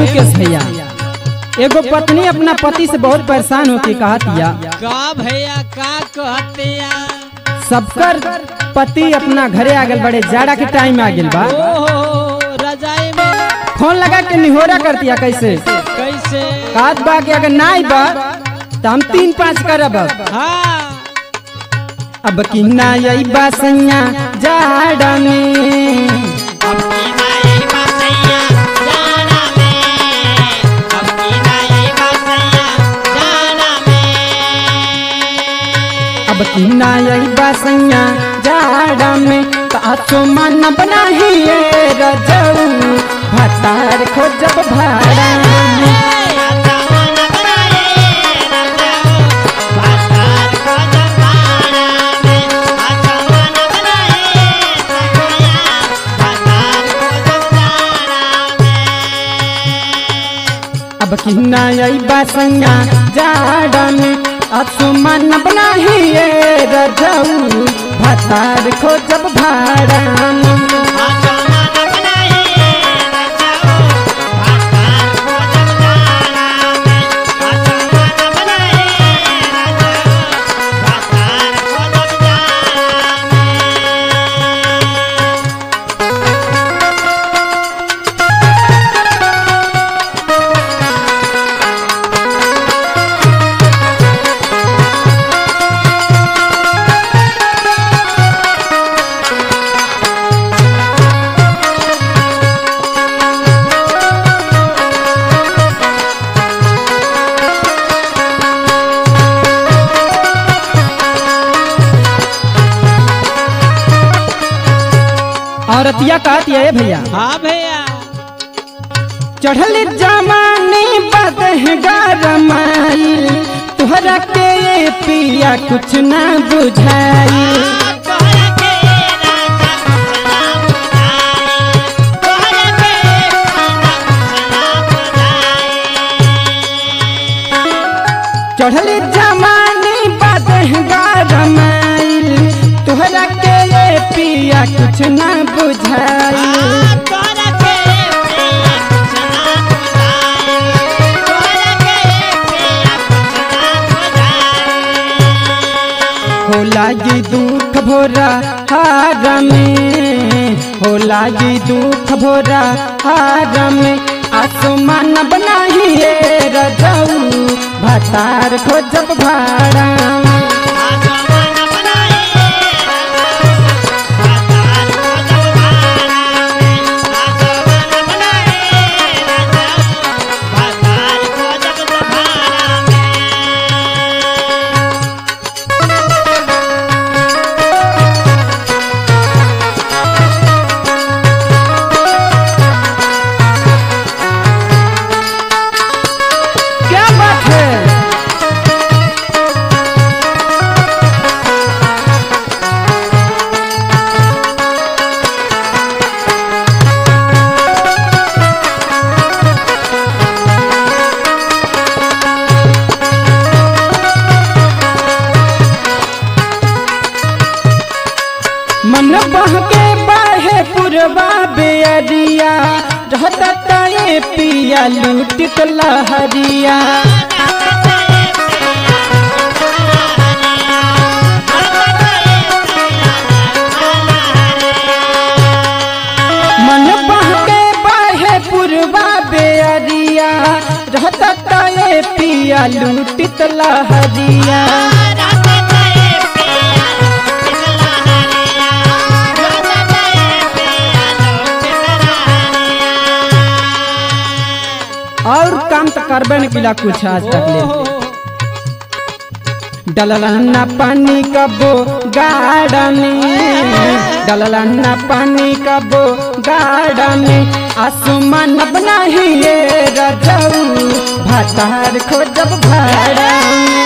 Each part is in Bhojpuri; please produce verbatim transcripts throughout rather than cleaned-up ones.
मुकेश भैया, एगो पत्नी अपना पति से बहुत परेशान होके कहतिया का भैया का कहतिया सबकर पति अपना घरे आ गल, बड़े जाड़ा के टाइम आ गल बा। ओहो रजाई में फोन लगा के निहोरा करतिया कैसे कैसे कात बा के अगर ना आई बा तो हम तीन पाँच करब। हाँ अब की ना आई बा सैया जाड़ा में, अब की ना आई बा सैया जाड़ा में तो मन बनाही रजऊ भतार खोजब भाड़ा में। अब की ना आई बा सैया जाड़ा में मन बनाही रजऊ भतार खोजब भाड़ा में। औरतिया कहती है भैया, हाँ भैया चढ़ल जमाने बदहगा रमाई तुहरा के ये पिया कुछ ना बुझाई। चढ़ल जमाने बदहगा रमाई तुहरा के ये पिया कुछ ना बुझाई। होला जी दुख भोरा हार में, होला जी दुख भोरा हार में आसमान बनाही रजऊ भतार खोजब भाड़ा में। मन बहके बाहे पुरवा बेअरिया रहता ताए पिया लूटित लहरिया। मन बहके बाहे पुरवा बेअरिया रहता ताए पिया लूटित लहरिया। और काम तो करबे न किला कुछ आज तक ले डललन्ना पानी कबो गाड़ा में, डललन्ना पानी कबो गाड़ा में आसमान बनाही रजऊ भतार खोजब भाड़ा में।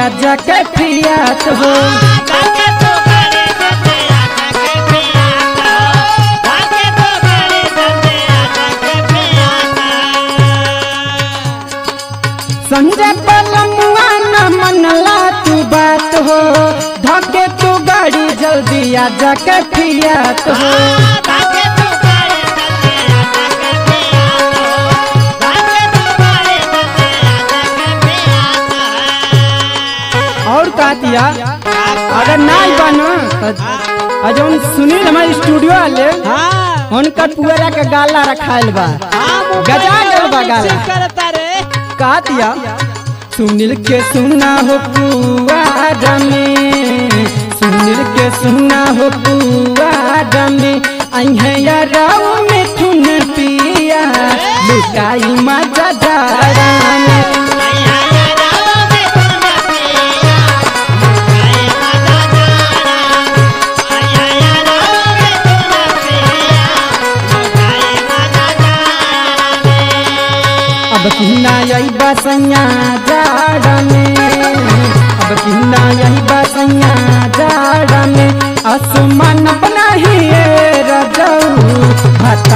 जाके पियात हो। संजय पलमुआ न मनला तू बात हो, धके तू गाड़ी जल्दी आ जाके पियात हो। और का दिया अगर नहीं बनो अजौन सुनील हमारे स्टूडियो वाले हाँ उनका पुअरा के गाला रखायल बा, हाँ गजा गल बा गाला करता रे का दिया। सुनील के सुना हो पुआरा में, सुनील के सुना हो पुआरा में, अहिया राव में थुन पिया लुकाई मजा जारा में। अब किन्ना यही बसैया जाड़ा में, अब किन्ना यही बसैया जाड़ा में, आसमान बनाही रजऊ